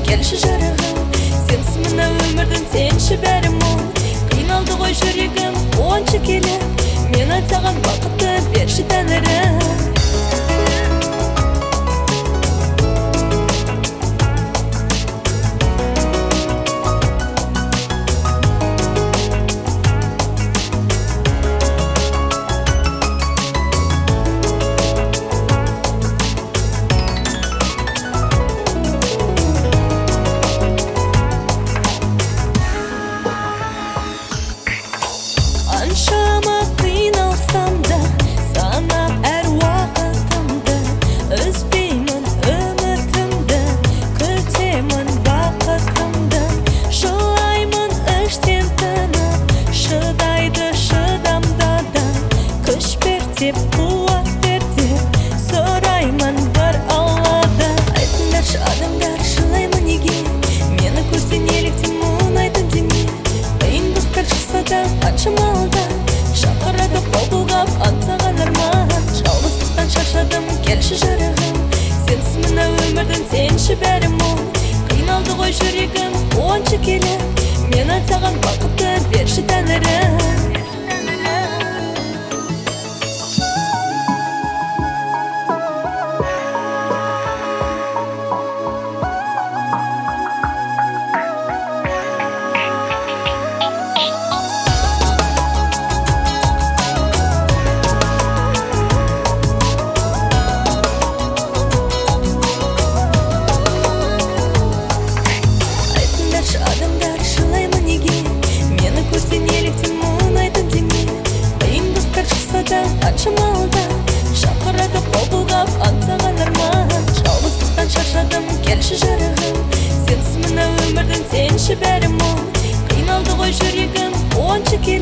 келші жарығым, сенсіз мына өмірдің сенші бәрі мұң. Қиналды ғой жүрегім онша келіп, мен айтсаған бақытты берші тәңірім. Қаншама қиналсам да, санап әр уақытымды, үзбеймін үмітімді, күтемін бақытымды. Жылаймын іштен тынып, шыдайды шыдамдадан, күш бер деп, қуат бер деп, сұраймын бір Алладан. Айтыңдаршы адамдар, жылаймын неге, мені көрсе неліктен мұңайтын деме. Қиындықтар шықса да қаншама алдан, шақырады қол бұлғап аңсаған арман. Жалғыздықтан шаршадым, келші жарығым, сенсіз мына өмірдің сенші бәрі мұң. Қиналды ғой жүрегім онша келіп, мен айтсаған бақытты берші тәңірім. Адамдар, жылаймын неге, мені көрсе неліктен мұңайтын деме. Қиындықтар шықса да қаншама алдан, шақырады қол бұлғап аңсаған арман. Жалғыздықтан шаршадым, келші жарығым, сенсіз мына өмірдің сенші бәрі мұң. Қиналды ғой жүрегім онша келіп,